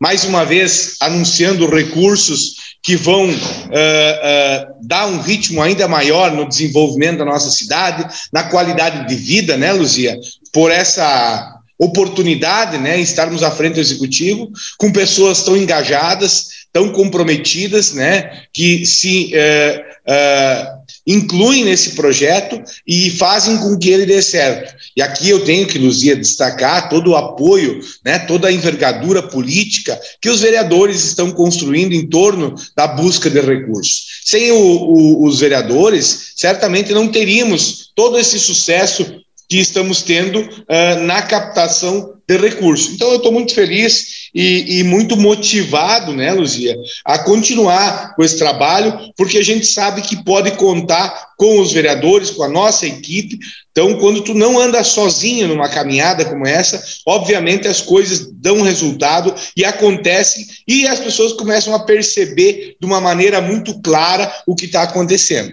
mais uma vez anunciando recursos que vão dar um ritmo ainda maior no desenvolvimento da nossa cidade, na qualidade de vida, né, Luzia? Por essa oportunidade, né, estarmos à frente do Executivo, com pessoas tão engajadas, tão comprometidas, né, que se incluem nesse projeto e fazem com que ele dê certo. E aqui eu tenho que, Luzia, destacar todo o apoio, né, toda a envergadura política que os vereadores estão construindo em torno da busca de recursos. Sem os vereadores, certamente não teríamos todo esse sucesso que estamos tendo na captação de recursos. Então, eu estou muito feliz e muito motivado, né, Luzia, a continuar com esse trabalho, porque a gente sabe que pode contar com os vereadores, com a nossa equipe. Então, quando tu não anda sozinho numa caminhada como essa, obviamente as coisas dão resultado e acontecem, e as pessoas começam a perceber de uma maneira muito clara o que está acontecendo.